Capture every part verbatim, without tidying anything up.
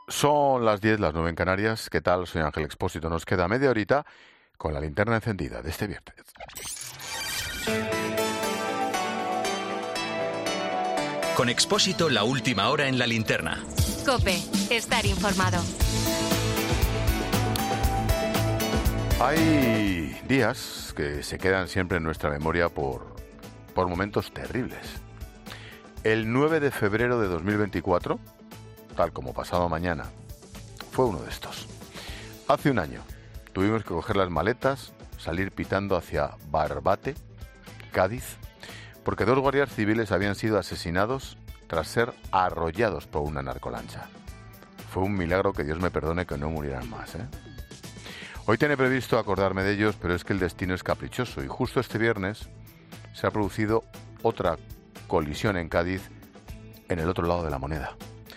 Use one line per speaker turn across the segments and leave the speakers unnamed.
Son las diez, las nueve en Canarias. ¿Qué tal? Soy Ángel Expósito. Nos queda media horita con la linterna encendida de este viernes.
Con Expósito, la última hora en la linterna.
COPE, estar informado.
Hay días que se quedan siempre en nuestra memoria por, por momentos terribles. El nueve de febrero de dos mil veinticuatro, tal como pasado mañana, fue uno de estos. Hace un año tuvimos que coger las maletas, salir pitando hacia Barbate, Cádiz, porque dos guardias civiles habían sido asesinados tras ser arrollados por una narcolancha. Fue un milagro, que Dios me perdone, que no murieran más, ¿eh? Hoy tenía previsto acordarme de ellos, pero es que el destino es caprichoso y justo este viernes se ha producido otra colisión en Cádiz, en el otro lado de la moneda.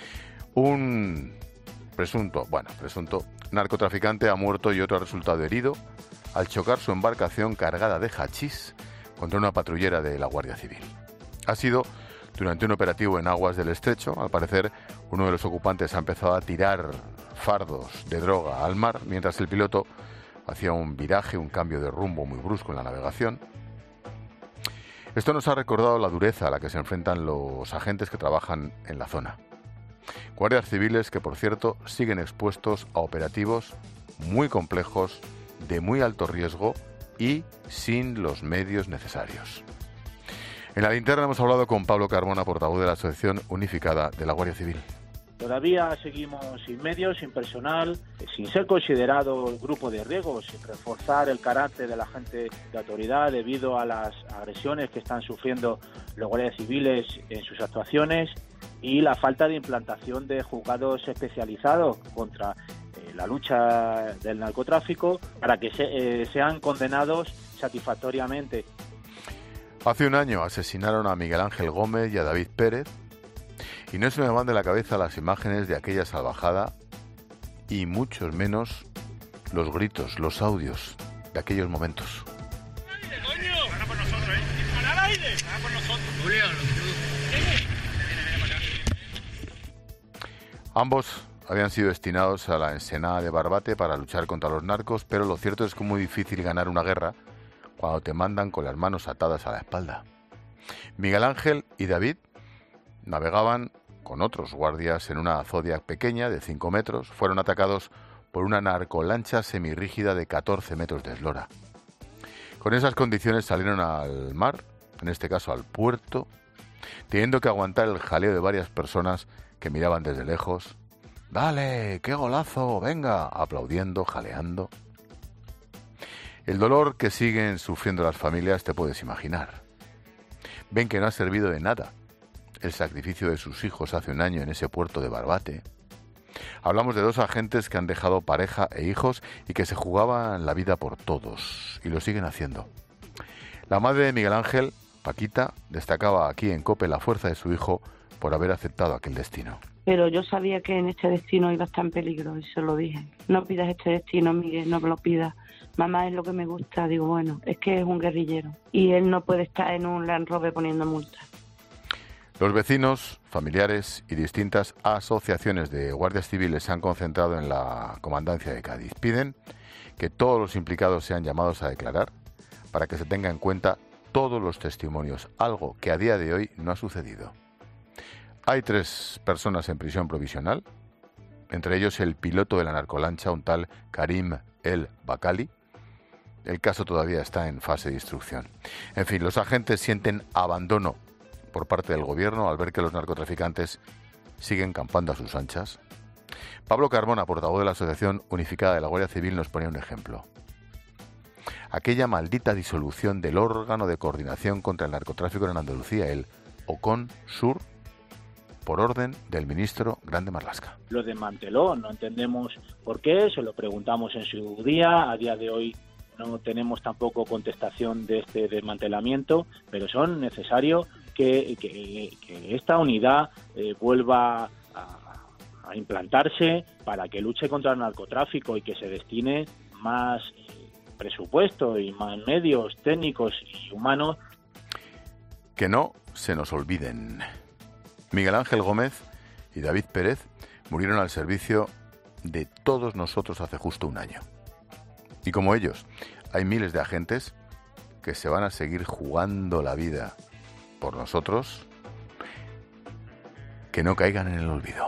Un presunto, bueno, presunto narcotraficante ha muerto y otro ha resultado herido al chocar su embarcación cargada de hachís contra una patrullera de la Guardia Civil. Ha sido durante un operativo en aguas del estrecho. Al parecer, uno de los ocupantes ha empezado a tirar fardos de droga al mar, mientras el piloto hacía un viraje, un cambio de rumbo muy brusco en la navegación. Esto nos ha recordado la dureza a la que se enfrentan los agentes que trabajan en la zona. Guardias civiles que, por cierto, siguen expuestos a operativos muy complejos, de muy alto riesgo y sin los medios necesarios. En la linterna hemos hablado con Pablo Carmona, portavoz de la Asociación Unificada de la Guardia Civil.
Todavía seguimos sin medios, sin personal, sin ser considerado grupo de riesgo, sin reforzar el carácter de la gente de autoridad debido a las agresiones que están sufriendo los guardias civiles en sus actuaciones y la falta de implantación de juzgados especializados contra eh, la lucha del narcotráfico para que se, eh, sean condenados satisfactoriamente.
Hace un año asesinaron a Miguel Ángel Gómez y a David Pérez, y no se me van de la cabeza las imágenes de aquella salvajada y muchos menos los gritos, los audios de aquellos momentos.
¡Aire, coño! ¡Para por nosotros, eh! ¡Para al aire! ¡Para por nosotros! Julio,
Ambos habían sido destinados a la ensenada de Barbate para luchar contra los narcos, pero lo cierto es que es muy difícil ganar una guerra cuando te mandan con las manos atadas a la espalda. Miguel Ángel y David navegaban con otros guardias en una Zodiac pequeña de cinco metros. Fueron atacados por una narcolancha semirrígida de catorce metros de eslora. Con esas condiciones salieron al mar, en este caso al puerto, teniendo que aguantar el jaleo de varias personas que miraban desde lejos. ¡Dale! ¡Qué golazo! ¡Venga! Aplaudiendo, jaleando. El dolor que siguen sufriendo las familias te puedes imaginar. Ven que no ha servido de nada el sacrificio de sus hijos hace un año en ese puerto de Barbate. Hablamos de dos agentes que han dejado pareja e hijos y que se jugaban la vida por todos, y lo siguen haciendo. La madre de Miguel Ángel, Paquita, destacaba aquí en COPE la fuerza de su hijo por haber aceptado aquel destino.
Pero yo sabía que en este destino iba a estar en peligro y se lo dije. No pidas este destino, Miguel, no me lo pidas. Mamá, es lo que me gusta. Digo, bueno, es que es un guerrillero y él no puede estar en un Land Rover poniendo multas.
Los vecinos, familiares y distintas asociaciones de guardias civiles se han concentrado en la comandancia de Cádiz. Piden que todos los implicados sean llamados a declarar para que se tenga en cuenta todos los testimonios, algo que a día de hoy no ha sucedido. Hay tres personas en prisión provisional, entre ellos el piloto de la narcolancha, un tal Karim El Bakali. El caso todavía está en fase de instrucción. En fin, los agentes sienten abandono por parte del gobierno al ver que los narcotraficantes siguen campando a sus anchas. Pablo Carmona, portavoz de la Asociación Unificada de la Guardia Civil, nos ponía un ejemplo. Aquella maldita disolución del órgano de coordinación contra el narcotráfico en Andalucía, el OCON-Sur, por orden del ministro Grande Marlaska.
Lo desmanteló, no entendemos por qué, se lo preguntamos en su día, a día de hoy no tenemos tampoco contestación de este desmantelamiento, pero son necesarios que, que, que esta unidad eh, vuelva a, a implantarse para que luche contra el narcotráfico y que se destine más eh, presupuesto y más medios técnicos y humanos.
Que no se nos olviden. Miguel Ángel Gómez y David Pérez murieron al servicio de todos nosotros hace justo un año. Y como ellos, hay miles de agentes que se van a seguir jugando la vida por nosotros, que no caigan en el olvido.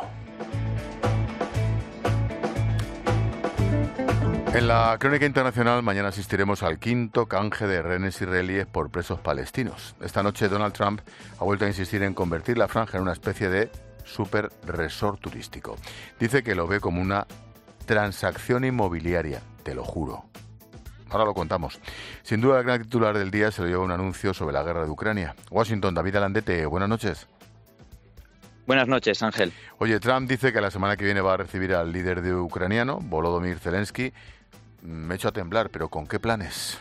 En la crónica internacional, mañana asistiremos al quinto canje de rehenes israelíes por presos palestinos. Esta noche Donald Trump ha vuelto a insistir en convertir la franja en una especie de super resort turístico. Dice que lo ve como una transacción inmobiliaria, te lo juro. Ahora lo contamos. Sin duda el gran titular del día se lo lleva un anuncio sobre la guerra de Ucrania. Washington, David Alandete, buenas noches.
Buenas noches, Ángel.
Oye, Trump dice que la semana que viene va a recibir al líder de ucraniano, Volodymyr Zelensky. Me echo a temblar, pero ¿con qué planes?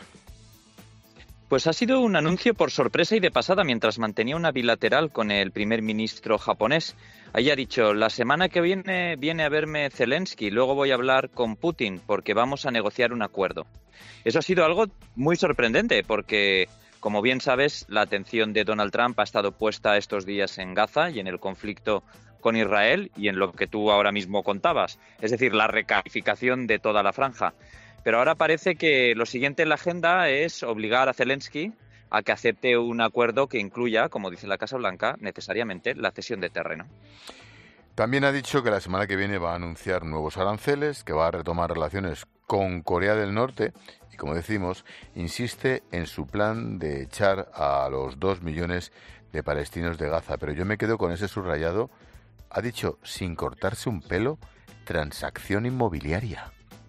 Pues ha sido un anuncio por sorpresa y de pasada mientras mantenía una bilateral con el primer ministro japonés. Ahí ha dicho, la semana que viene viene a verme Zelensky, luego voy a hablar con Putin porque vamos a negociar un acuerdo. Eso ha sido algo muy sorprendente porque, como bien sabes, la atención de Donald Trump ha estado puesta estos días en Gaza y en el conflicto con Israel y en lo que tú ahora mismo contabas, es decir, la recalificación de toda la franja. Pero ahora parece que lo siguiente en la agenda es obligar a Zelensky a que acepte un acuerdo que incluya, como dice la Casa Blanca, necesariamente la cesión de terreno.
También ha dicho que la semana que viene va a anunciar nuevos aranceles, que va a retomar relaciones con Corea del Norte y, como decimos, insiste en su plan de echar a los dos millones de palestinos de Gaza. Pero yo me quedo con ese subrayado. Ha dicho, sin cortarse un pelo, transacción inmobiliaria.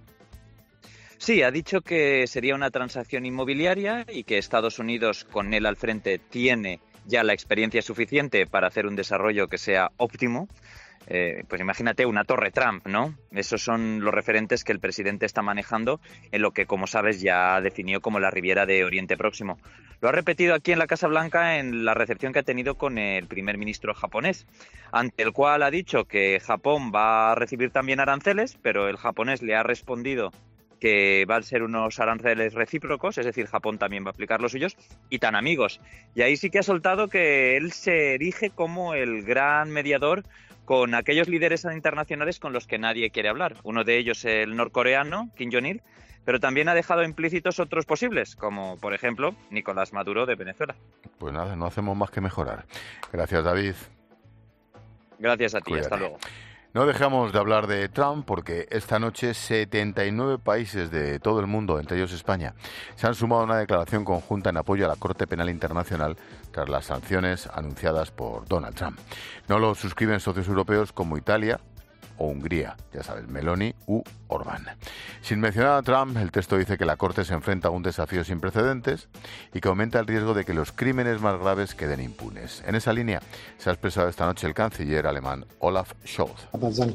Sí, ha dicho que sería una transacción inmobiliaria y que Estados Unidos, con él al frente, tiene ya la experiencia suficiente para hacer un desarrollo que sea óptimo. Eh, pues imagínate una torre Trump, ¿no? Esos son los referentes que el presidente está manejando en lo que, como sabes, ya definió como la Riviera de Oriente Próximo. Lo ha repetido aquí en la Casa Blanca en la recepción que ha tenido con el primer ministro japonés, ante el cual ha dicho que Japón va a recibir también aranceles, pero el japonés le ha respondido que van a ser unos aranceles recíprocos, es decir, Japón también va a aplicar los suyos, y tan amigos. Y ahí sí que ha soltado que él se erige como el gran mediador con aquellos líderes internacionales con los que nadie quiere hablar. Uno de ellos el norcoreano, Kim Jong-il, pero también ha dejado implícitos otros posibles, como por ejemplo Nicolás Maduro de Venezuela.
Pues nada, no hacemos más que mejorar. Gracias, David.
Gracias a ti,
Cuídate.
Hasta luego.
No dejamos de hablar de Trump porque esta noche setenta y nueve países de todo el mundo, entre ellos España, se han sumado a una declaración conjunta en apoyo a la Corte Penal Internacional tras las sanciones anunciadas por Donald Trump. No lo suscriben socios europeos como Italia o Hungría, ya sabes, Meloni u Orbán. Sin mencionar a Trump, el texto dice que la Corte se enfrenta a un desafío sin precedentes y que aumenta el riesgo de que los crímenes más graves queden impunes. En esa línea se ha expresado esta noche el canciller alemán Olaf Scholz.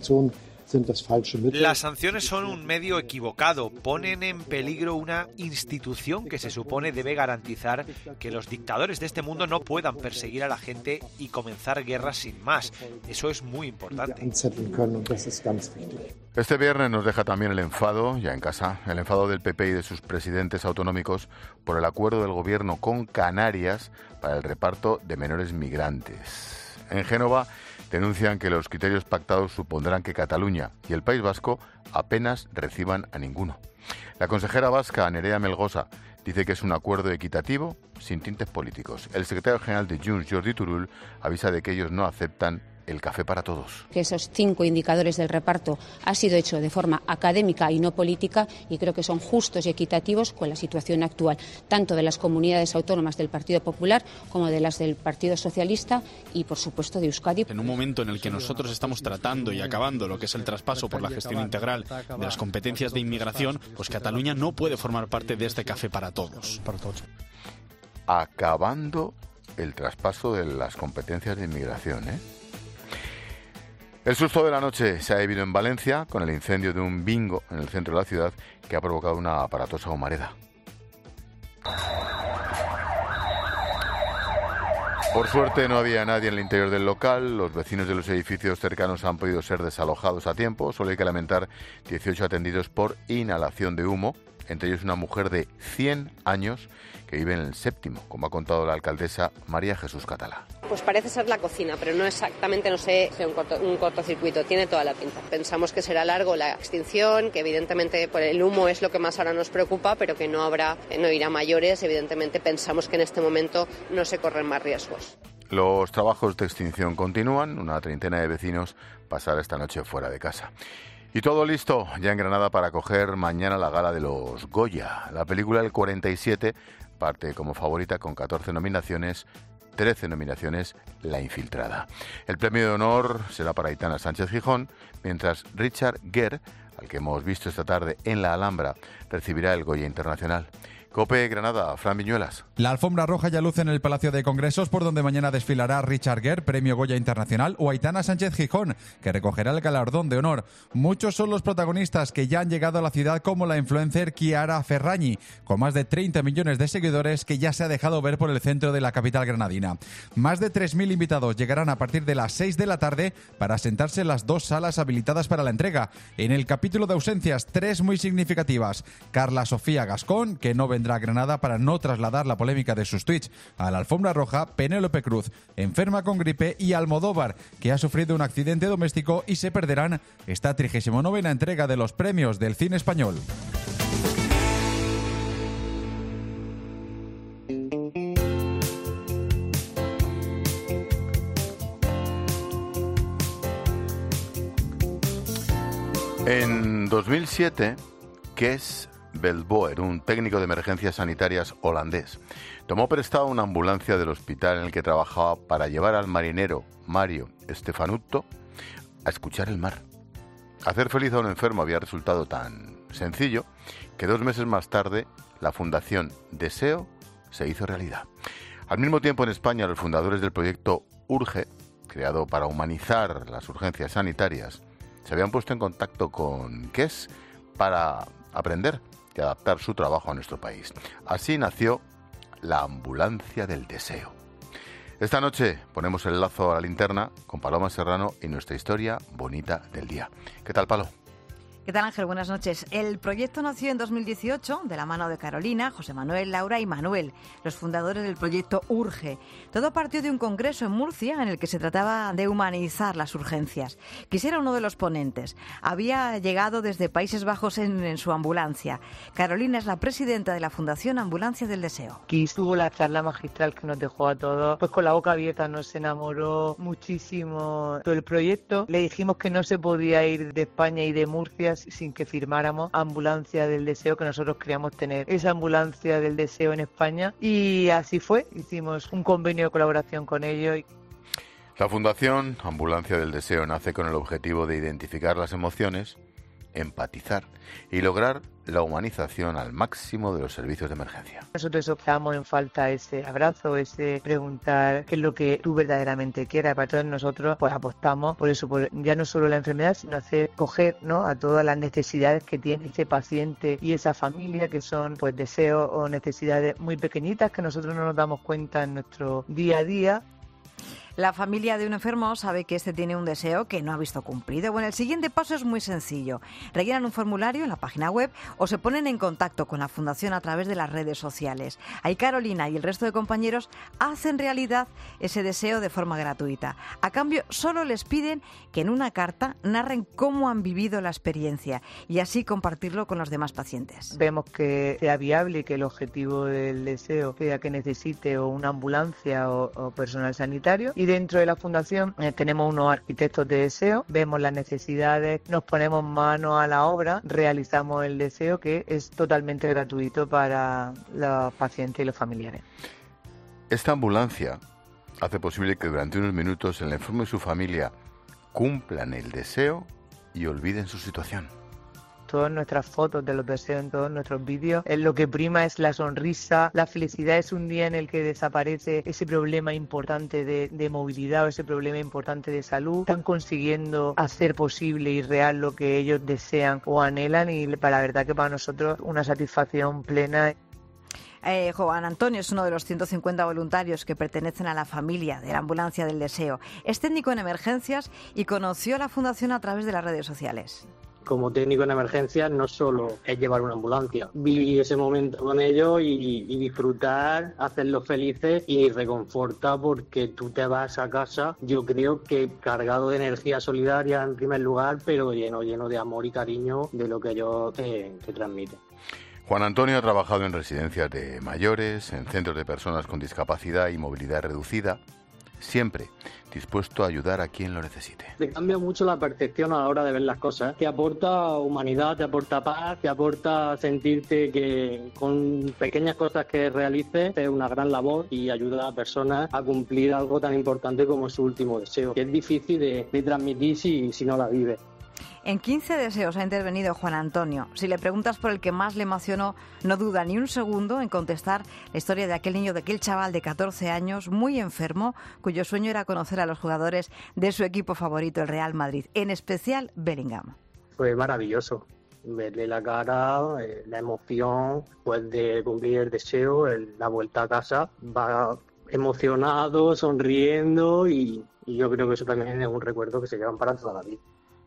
Las sanciones son un medio equivocado, ponen en peligro una institución que se supone debe garantizar que los dictadores de este mundo no puedan perseguir a la gente y comenzar guerras sin más. Eso es muy importante.
Este viernes nos deja también el enfado, ya en casa, el enfado del P P y de sus presidentes autonómicos por el acuerdo del gobierno con Canarias para el reparto de menores migrantes. En Génova denuncian que los criterios pactados supondrán que Cataluña y el País Vasco apenas reciban a ninguno. La consejera vasca, Nerea Melgosa, dice que es un acuerdo equitativo sin tintes políticos. El secretario general de Junts, Jordi Turull, avisa de que ellos no aceptan el café para todos.
Que esos cinco indicadores del reparto ha sido hecho de forma académica y no política y creo que son justos y equitativos con la situación actual, tanto de las comunidades autónomas del Partido Popular como de las del Partido Socialista y, por supuesto, de Euskadi.
En un momento en el que nosotros estamos tratando y acabando lo que es el traspaso por la gestión integral de las competencias de inmigración, pues Cataluña no puede formar parte de este café para todos.
Acabando el traspaso de las competencias de inmigración, ¿eh? El susto de la noche se ha vivido en Valencia con el incendio de un bingo en el centro de la ciudad que ha provocado una aparatosa humareda. Por suerte no había nadie en el interior del local, los vecinos de los edificios cercanos han podido ser desalojados a tiempo, solo hay que lamentar dieciocho atendidos por inhalación de humo entre ellos una mujer de cien años que vive en el séptimo, como ha contado la alcaldesa María Jesús Catalá.
Pues parece ser la cocina, pero no exactamente, no sé, un, corto, un cortocircuito, tiene toda la pinta. Pensamos que será largo la extinción, que evidentemente por el humo es lo que más ahora nos preocupa, pero que no habrá, no irá a mayores. Evidentemente pensamos que en este momento no se corren más riesgos.
Los trabajos de extinción continúan, una treintena de vecinos pasará esta noche fuera de casa. Y todo listo ya en Granada para acoger mañana la gala de los Goya. La película El cuarenta y siete parte como favorita con catorce nominaciones, trece nominaciones La Infiltrada. El premio de honor será para Aitana Sánchez Gijón, mientras Richard Gere, al que hemos visto esta tarde en la Alhambra, recibirá el Goya Internacional. COPE Granada, Fran Viñuelas.
La alfombra roja ya luce en el Palacio de Congresos, por donde mañana desfilará Richard Gere, premio Goya Internacional, o Aitana Sánchez Gijón, que recogerá el galardón de honor. Muchos son los protagonistas que ya han llegado a la ciudad, como la influencer Chiara Ferragni, con más de treinta millones de seguidores, que ya se ha dejado ver por el centro de la capital granadina. Más de tres mil invitados llegarán a partir de las seis de la tarde para sentarse en las dos salas habilitadas para la entrega. En el capítulo de ausencias, tres muy significativas. Carla Sofía Gascón, que no vendrá a Granada para no trasladar la polémica de sus tweets a la alfombra roja. Penélope Cruz, enferma con gripe, y Almodóvar, que ha sufrido un accidente doméstico, y se perderán esta trigésima novena entrega de los premios del cine español.
En dos mil siete, Kees Belboer, un técnico de emergencias sanitarias holandés, tomó prestado una ambulancia del hospital en el que trabajaba para llevar al marinero Mario Stefanutto a escuchar el mar. Hacer feliz a un enfermo había resultado tan sencillo que dos meses más tarde la Fundación Deseo se hizo realidad. Al mismo tiempo, en España, los fundadores del proyecto Urge, creado para humanizar las urgencias sanitarias, se habían puesto en contacto con Kees para aprender y adaptar su trabajo a nuestro país. Así nació la Ambulancia del Deseo. Esta noche ponemos el lazo a la linterna con Paloma Serrano y nuestra historia bonita del día. ¿Qué tal, Palo?
¿Qué tal, Ángel? Buenas noches. El proyecto nació en dos mil dieciocho de la mano de Carolina, José Manuel, Laura y Manuel, los fundadores del proyecto Urge. Todo partió de un congreso en Murcia en el que se trataba de humanizar las urgencias. Quisiera uno de los ponentes. Había llegado desde Países Bajos en, en su ambulancia. Carolina es la presidenta de la Fundación Ambulancia del Deseo.
Aquí estuvo la charla magistral que nos dejó a todos pues con la boca abierta. Nos enamoró muchísimo todo el proyecto. Le dijimos que no se podía ir de España y de Murcia sin que firmáramos Ambulancia del Deseo, que nosotros queríamos tener esa Ambulancia del Deseo en España, y así fue. Hicimos un convenio de colaboración con ellos.
La Fundación Ambulancia del Deseo nace con el objetivo de identificar las emociones, empatizar y lograr la humanización al máximo de los servicios de emergencia.
Nosotros echamos en falta ese abrazo, ese preguntar qué es lo que tú verdaderamente quieras. Para todos nosotros pues apostamos por eso, por ya no solo la enfermedad, sino hacer coger, ¿no?, a todas las necesidades que tiene ese paciente y esa familia, que son pues deseos o necesidades muy pequeñitas que nosotros no nos damos cuenta en nuestro día a día.
La familia de un enfermo sabe que este tiene un deseo que no ha visto cumplido. Bueno, el siguiente paso es muy sencillo. Rellenan un formulario en la página web o se ponen en contacto con la Fundación a través de las redes sociales. Ahí Carolina y el resto de compañeros hacen realidad ese deseo de forma gratuita. A cambio, solo les piden que en una carta narren cómo han vivido la experiencia y así compartirlo con los demás pacientes.
Vemos que sea viable y que el objetivo del deseo sea que necesite o una ambulancia o, o personal sanitario. Y dentro de la Fundación eh, tenemos unos arquitectos de deseo, vemos las necesidades, nos ponemos manos a la obra, realizamos el deseo, que es totalmente gratuito para los pacientes y los familiares.
Esta ambulancia hace posible que durante unos minutos el enfermo y su familia cumplan el deseo y olviden su situación.
Todas nuestras fotos de los deseos, en todos nuestros vídeos, es lo que prima es la sonrisa, la felicidad. Es un día en el que desaparece ese problema importante de, de movilidad o ese problema importante de salud. Están consiguiendo hacer posible y real lo que ellos desean o anhelan, y para la verdad que para nosotros una satisfacción plena.
Eh, Juan Antonio es uno de los ciento cincuenta voluntarios que pertenecen a la familia de la Ambulancia del Deseo. Es técnico en emergencias y conoció a la Fundación a través de las redes sociales.
como técnico en emergencias no solo es llevar una ambulancia, vivir ese momento con ellos y, y disfrutar, hacerlos felices y reconforta porque tú te vas a casa, yo creo que cargado de energía solidaria en primer lugar, pero lleno, lleno de amor y cariño de lo que ellos te, te transmiten.
Juan Antonio ha trabajado en residencias de mayores, en centros de personas con discapacidad y movilidad reducida, siempre dispuesto a ayudar a quien lo necesite.
Te cambia mucho la percepción a la hora de ver las cosas. Te aporta humanidad, te aporta paz, te aporta sentirte que con pequeñas cosas que realices es una gran labor y ayuda a personas a cumplir algo tan importante como su último deseo, que es difícil de, de transmitir si, si no la vives.
En quince deseos ha intervenido Juan Antonio. Si le preguntas por el que más le emocionó, no duda ni un segundo en contestar la historia de aquel niño, de aquel chaval de catorce años, muy enfermo, cuyo sueño era conocer a los jugadores de su equipo favorito, el Real Madrid, en especial Bellingham.
Fue maravilloso verle la cara, eh, la emoción, pues de cumplir el deseo, el, la vuelta a casa, va emocionado, sonriendo y, y yo creo que eso también es un recuerdo que se llevan para toda la vida.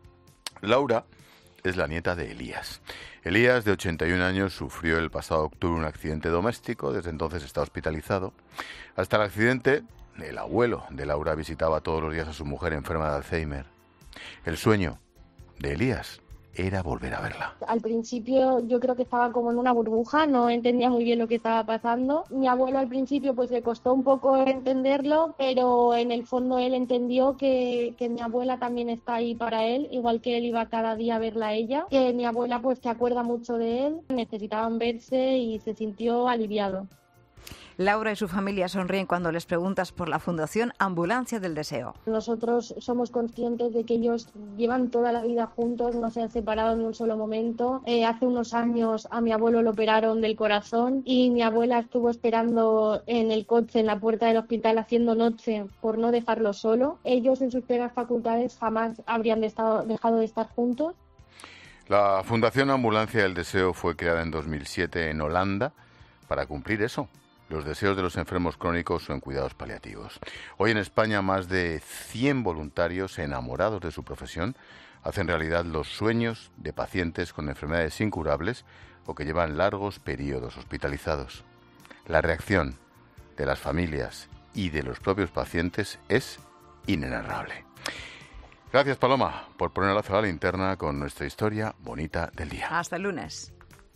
Laura es la nieta de Elías. Elías, de ochenta y un años, sufrió el pasado octubre un accidente doméstico, desde entonces está hospitalizado. Hasta el accidente, el abuelo de Laura visitaba todos los días a su mujer enferma de Alzheimer. El sueño de Elías era volver a verla.
Al principio yo creo que estaba como en una burbuja, no entendía muy bien lo que estaba pasando. Mi abuelo al principio pues le costó un poco entenderlo, pero en el fondo él entendió que, que mi abuela también está ahí para él, igual que él iba cada día a verla a ella, que mi abuela pues se acuerda mucho de él, necesitaban verse y se sintió aliviado.
Laura y su familia sonríen cuando les preguntas por la Fundación Ambulancia del Deseo.
Nosotros somos conscientes de que ellos llevan toda la vida juntos, no se han separado en un solo momento. Eh, hace unos años a mi abuelo lo operaron del corazón y mi abuela estuvo esperando en el coche, en la puerta del hospital, haciendo noche por no dejarlo solo. Ellos en sus plenas facultades jamás habrían de estado, dejado de estar juntos.
La Fundación Ambulancia del Deseo fue creada en dos mil siete en Holanda para cumplir eso, los deseos de los enfermos crónicos o en cuidados paliativos. Hoy en España más de cien voluntarios enamorados de su profesión hacen realidad los sueños de pacientes con enfermedades incurables o que llevan largos periodos hospitalizados. La reacción de las familias y de los propios pacientes es inenarrable. Gracias, Paloma, por poner la la linterna con nuestra historia bonita del día.
Hasta el lunes.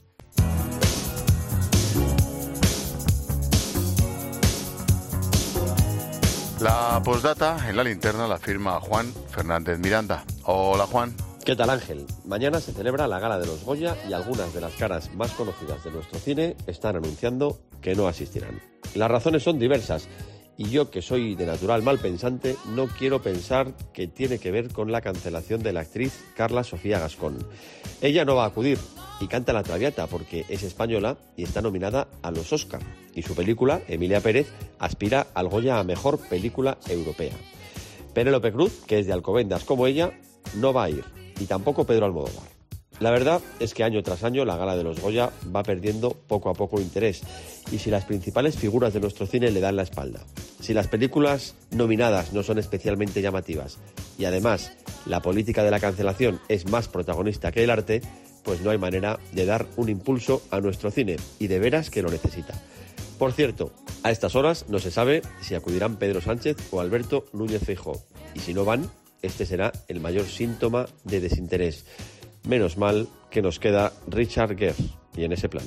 La postdata en la linterna la firma Juan Fernández Miranda. Hola, Juan.
¿Qué tal, Ángel? Mañana se celebra la Gala de los Goya y algunas de las caras más conocidas de nuestro cine están anunciando que no asistirán. Las razones son diversas y yo, que soy de natural malpensante, no quiero pensar que tiene que ver con la cancelación de la actriz Carla Sofía Gascón. Ella no va a acudir y canta La Traviata porque es española y está nominada a los Oscar. Y su película, Emilia Pérez, aspira al Goya a Mejor Película Europea. Penélope Cruz, que es de Alcobendas como ella, no va a ir. Y tampoco Pedro Almodóvar. La verdad es que año tras año la Gala de los Goya va perdiendo poco a poco interés. Y si las principales figuras de nuestro cine le dan la espalda, si las películas nominadas no son especialmente llamativas y además la política de la cancelación es más protagonista que el arte, pues no hay manera de dar un impulso a nuestro cine, y de veras que lo necesita. Por cierto, a estas horas no se sabe si acudirán Pedro Sánchez o Alberto Núñez Feijóo, y si no van, este será el mayor síntoma de desinterés. Menos mal que nos queda Richard Gere, y en ese plan.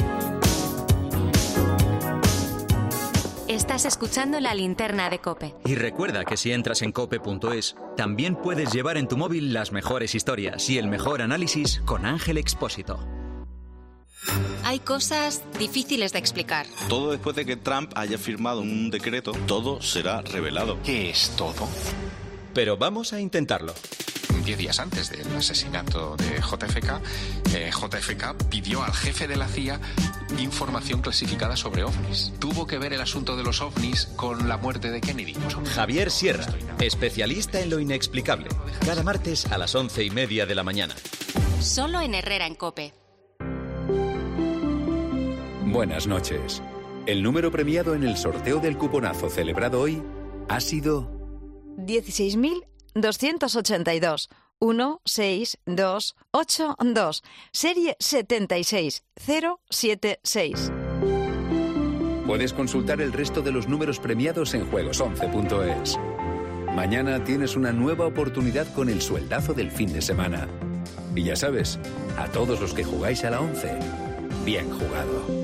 Estás escuchando La Linterna de COPE.
Y recuerda que si entras en cope punto es, también puedes llevar en tu móvil las mejores historias y el mejor análisis con Ángel Expósito.
Hay cosas difíciles de explicar.
Todo después de que Trump haya firmado un decreto, todo será revelado.
¿Qué es todo? Pero vamos a intentarlo.
Diez días antes del asesinato de J F K, eh, J F K pidió al jefe de la C I A información clasificada sobre ovnis. ¿Tuvo que ver el asunto de los ovnis con la muerte de Kennedy?
Javier Sierra, especialista en lo inexplicable. Cada martes a las once y media de la mañana.
Solo en Herrera en COPE.
Buenas noches. El número premiado en el sorteo del cuponazo celebrado hoy ha sido
dieciséis mil doscientos ochenta y dos. uno seis dos ocho dos, serie setenta y seis cero siete seis.
Puedes consultar el resto de los números premiados en juegos once punto es. Mañana tienes una nueva oportunidad con el sueldazo del fin de semana. Y ya sabes, a todos los que jugáis a la once, bien jugado.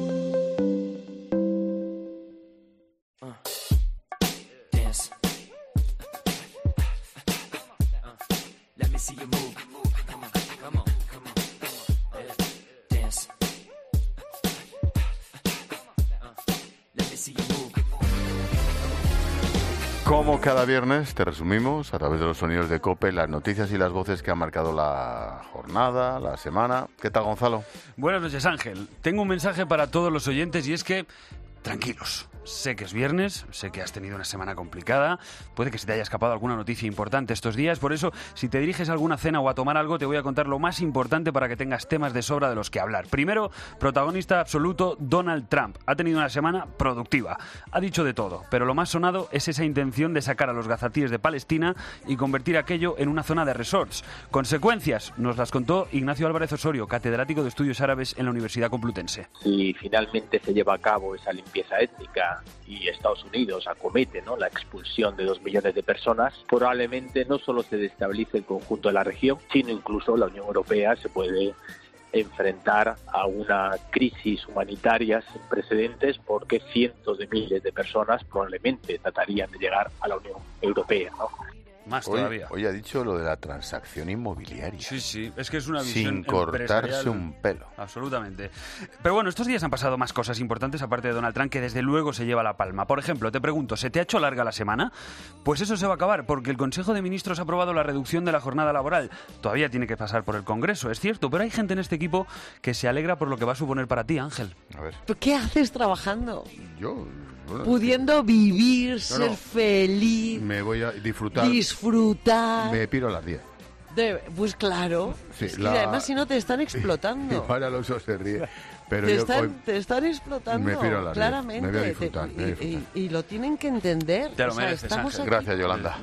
Como cada viernes te resumimos a través de los sonidos de COPE las noticias y las voces que han marcado la jornada, la semana. ¿Qué tal, Gonzalo?
Buenas noches, Ángel. Tengo un mensaje para todos los oyentes y es que tranquilos. Sé que es viernes, sé que has tenido una semana complicada, puede que se te haya escapado alguna noticia importante estos días, por eso, si te diriges a alguna cena o a tomar algo, te voy a contar lo más importante para que tengas temas de sobra de los que hablar. Primero, protagonista absoluto, Donald Trump. Ha tenido una semana productiva. Ha dicho de todo, pero lo más sonado es esa intención de sacar a los gazatíes de Palestina y convertir aquello en una zona de resorts. Consecuencias, nos las contó Ignacio Álvarez Osorio, catedrático de Estudios Árabes en la Universidad Complutense.
Si finalmente se lleva a cabo esa limpieza étnica y Estados Unidos acomete, ¿no?, la expulsión de dos millones de personas, probablemente no solo se destabilice el conjunto de la región, sino incluso la Unión Europea se puede enfrentar a una crisis humanitaria sin precedentes, porque cientos de miles de personas probablemente tratarían de llegar a la Unión Europea, ¿no?
Más
hoy,
todavía.
Hoy ha dicho lo de la transacción inmobiliaria.
Sí, sí, es que es una visión
sin cortarse un pelo.
Absolutamente. Pero bueno, estos días han pasado más cosas importantes aparte de Donald Trump, que desde luego se lleva la palma. Por ejemplo, te pregunto, ¿se te ha hecho larga la semana? Pues eso se va a acabar, porque el Consejo de Ministros ha aprobado la reducción de la jornada laboral. Todavía tiene que pasar por el Congreso, es cierto, pero hay gente en este equipo que se alegra por lo que va a suponer para ti, Ángel.
A ver.
¿Qué haces trabajando?
Yo... Bueno,
pudiendo vivir, no, ser
no,
feliz,
me voy a disfrutar,
disfrutar.
Me piro a las diez.
De, pues claro, sí, es que la... además si no te están explotando.
Igual Alonso se ríe, pero
te,
yo
están,
hoy
te están explotando,
me piro a las
claramente.
Me voy a disfrutar, me voy a disfrutar.
Y, y, y lo tienen que entender.
Te lo
o sea,
mereces,
estamos
Ángel.
aquí...
Gracias, Yolanda.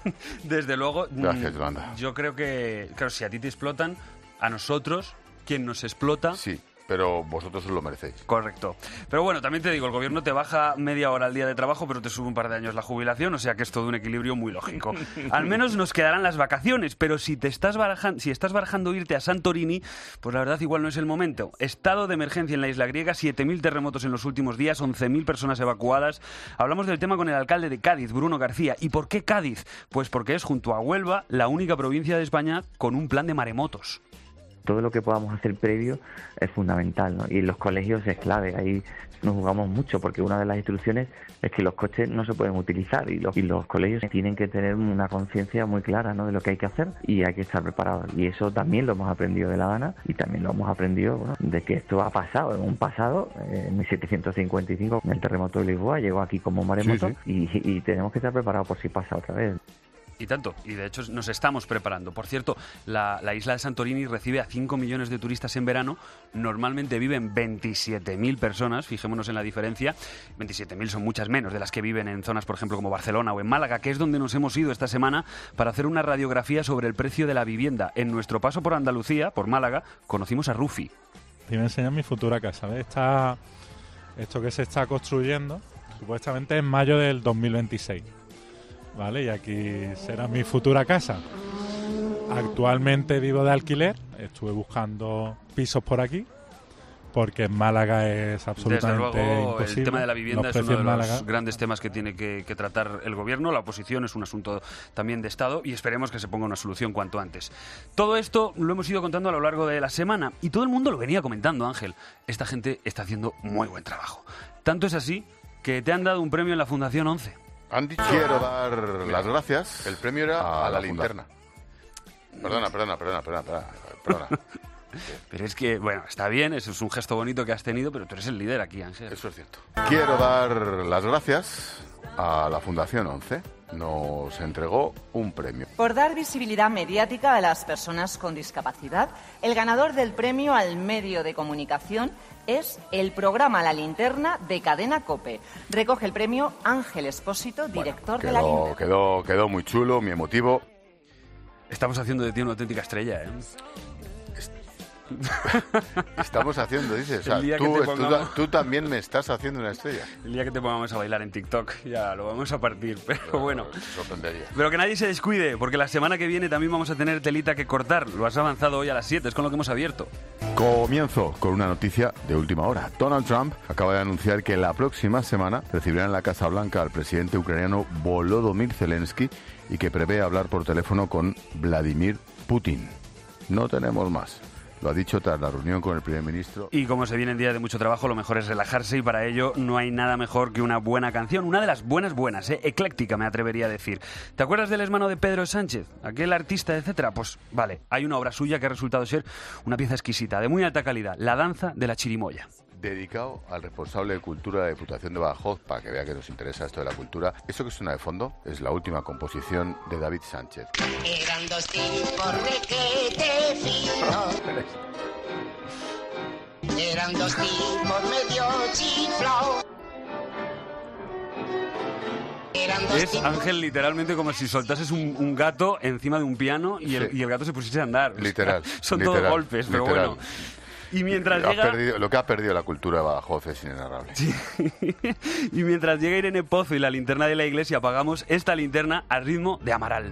Desde luego.
Gracias, Yolanda.
Yo creo que, claro, si a ti te explotan, a nosotros, quien nos explota...
Sí. Pero vosotros os lo merecéis.
Correcto. Pero bueno, también te digo, el gobierno te baja media hora al día de trabajo, pero te sube un par de años la jubilación, o sea que es todo un equilibrio muy lógico. Al menos nos quedarán las vacaciones, pero si te estás barajando, si estás barajando irte a Santorini, pues la verdad igual no es el momento. Estado de emergencia en la isla griega, siete mil terremotos en los últimos días, once mil personas evacuadas. Hablamos del tema con el alcalde de Cádiz, Bruno García. ¿Y por qué Cádiz? Pues porque es, junto a Huelva, la única provincia de España con un plan de maremotos.
Todo lo que podamos hacer previo es fundamental, ¿no? Y en los colegios es clave, ahí nos jugamos mucho, porque una de las instrucciones es que los coches no se pueden utilizar y los, y los colegios tienen que tener una conciencia muy clara, ¿no?, de lo que hay que hacer y hay que estar preparados. Y eso también lo hemos aprendido de La Habana y también lo hemos aprendido, bueno, de que esto ha pasado en un pasado, en mil setecientos cincuenta y cinco, en el terremoto de Lisboa, llegó aquí como maremoto, sí, sí. Y, y tenemos que estar preparados por si pasa otra vez.
Y tanto, y de hecho nos estamos preparando. Por cierto, la, la isla de Santorini recibe a cinco millones de turistas en verano. Normalmente viven veintisiete mil personas, fijémonos en la diferencia. veintisiete mil son muchas menos de las que viven en zonas, por ejemplo, como Barcelona o en Málaga, que es donde nos hemos ido esta semana para hacer una radiografía sobre el precio de la vivienda. En nuestro paso por Andalucía, por Málaga, conocimos a Rufi.
Te voy a enseñar mi futura casa, ¿ves? Está, esto que se está construyendo, supuestamente en mayo del dos mil veintiséis. Vale, y aquí será mi futura casa. Actualmente vivo de alquiler, estuve buscando pisos por aquí, porque en Málaga es absolutamente
Desde luego,
imposible.
El tema de la vivienda
los
es uno de
Málaga...
los grandes temas que tiene que, que tratar el gobierno. La oposición es un asunto también de Estado y esperemos que se ponga una solución cuanto antes. Todo esto lo hemos ido contando a lo largo de la semana y todo el mundo lo venía comentando, Ángel. Esta gente está haciendo muy buen trabajo. Tanto es así que te han dado un premio en la Fundación once.
Han dicho... Quiero dar las gracias. El premio era a, a la, la linterna. Perdona, perdona, perdona, perdona, perdona.
Pero es que, bueno, está bien, eso es un gesto bonito que has tenido, pero tú eres el líder aquí, Ángel.
Eso es cierto. Quiero dar las gracias a la Fundación once. Nos entregó un premio.
Por dar visibilidad mediática a las personas con discapacidad, el ganador del premio al medio de comunicación es el programa La Linterna de Cadena COPE. Recoge el premio Ángel Espósito, director
bueno, quedó,
de La Linterna.
Quedó, quedó muy chulo, muy emotivo.
Estamos haciendo de ti una auténtica estrella, ¿eh?
Estamos haciendo, dices. O sea, tú, pongamos... tú, tú también me estás haciendo una estrella.
El día que te pongamos a bailar en TikTok, ya lo vamos a partir. Pero, pero bueno.
Sorprendería.
Pero que nadie se descuide, porque la semana que viene también vamos a tener telita que cortar. Lo has avanzado hoy a las siete, es con lo que hemos abierto.
Comienzo con una noticia de última hora. Donald Trump acaba de anunciar que la próxima semana recibirá en la Casa Blanca al presidente ucraniano Volodymyr Zelensky y que prevé hablar por teléfono con Vladimir Putin. No tenemos más. Lo ha dicho tras la reunión con el primer ministro.
Y como se vienen días de mucho trabajo, lo mejor es relajarse y para ello no hay nada mejor que una buena canción. Una de las buenas buenas, ¿eh? Ecléctica me atrevería a decir. ¿Te acuerdas del hermano de Pedro Sánchez? Aquel artista, etcétera. Pues vale, hay una obra suya que ha resultado ser una pieza exquisita, de muy alta calidad. La danza de la chirimoya.
Dedicado al responsable de cultura de la Diputación de Badajoz, para que vea que nos interesa esto de la cultura. Eso que suena de fondo es la última composición de David Sánchez.
Eran dos tipos requete finos. Eran dos tipos medio chiflados.
Es, Ángel, literalmente como si soltases un, un gato encima de un piano y el, sí. y el gato se pusiese a andar.
Literal.
O sea, son
literal,
todos golpes, pero
literal.
bueno. Y mientras
lo,
llega...
perdido, lo que ha perdido la cultura de Badajoz es inenarrable.
Sí. Y mientras llega Irene Pozo y la linterna de la iglesia, apagamos esta linterna al ritmo de Amaral.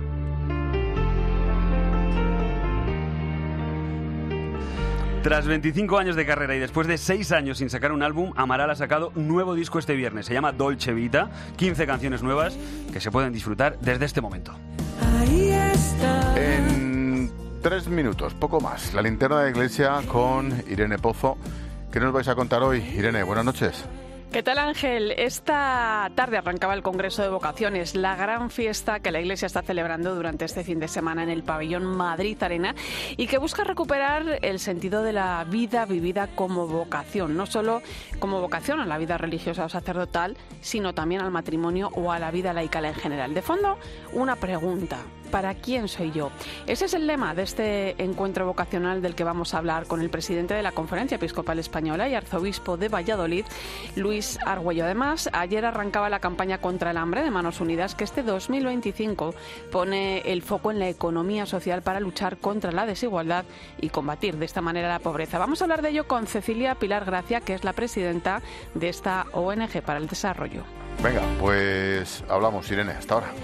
Tras veinticinco años de carrera y después de seis años sin sacar un álbum, Amaral ha sacado un nuevo disco este viernes. Se llama Dolce Vita, quince canciones nuevas que se pueden disfrutar desde este momento.
Ahí está.
En tres minutos, poco más, la linterna de la iglesia con Irene Pozo. ¿Qué nos vais a contar hoy? Irene, buenas noches.
¿Qué tal, Ángel? Esta tarde arrancaba el Congreso de Vocaciones, la gran fiesta que la Iglesia está celebrando durante este fin de semana en el pabellón Madrid Arena y que busca recuperar el sentido de la vida vivida como vocación, no solo como vocación a la vida religiosa o sacerdotal, sino también al matrimonio o a la vida laical en general. De fondo, una pregunta. ¿Para quién soy yo? Ese es el lema de este encuentro vocacional del que vamos a hablar con el presidente de la Conferencia Episcopal Española y arzobispo de Valladolid, Luis Argüello. Además, ayer arrancaba la campaña contra el hambre de Manos Unidas, que este dos mil veinticinco pone el foco en la economía social para luchar contra la desigualdad y combatir de esta manera la pobreza. Vamos a hablar de ello con Cecilia Pilar Gracia, que es la presidenta de esta O N G para el Desarrollo.
Venga, pues hablamos, Irene, hasta ahora.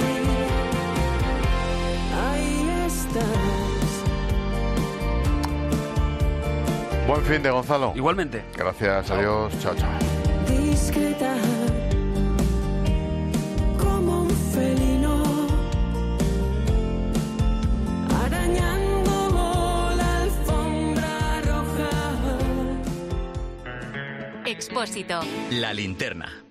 Buen fin de Gonzalo.
Igualmente.
Gracias, adiós, chao, chao.
Discreta, como un felino, arañando la alfombra roja.
Expósito.
La linterna.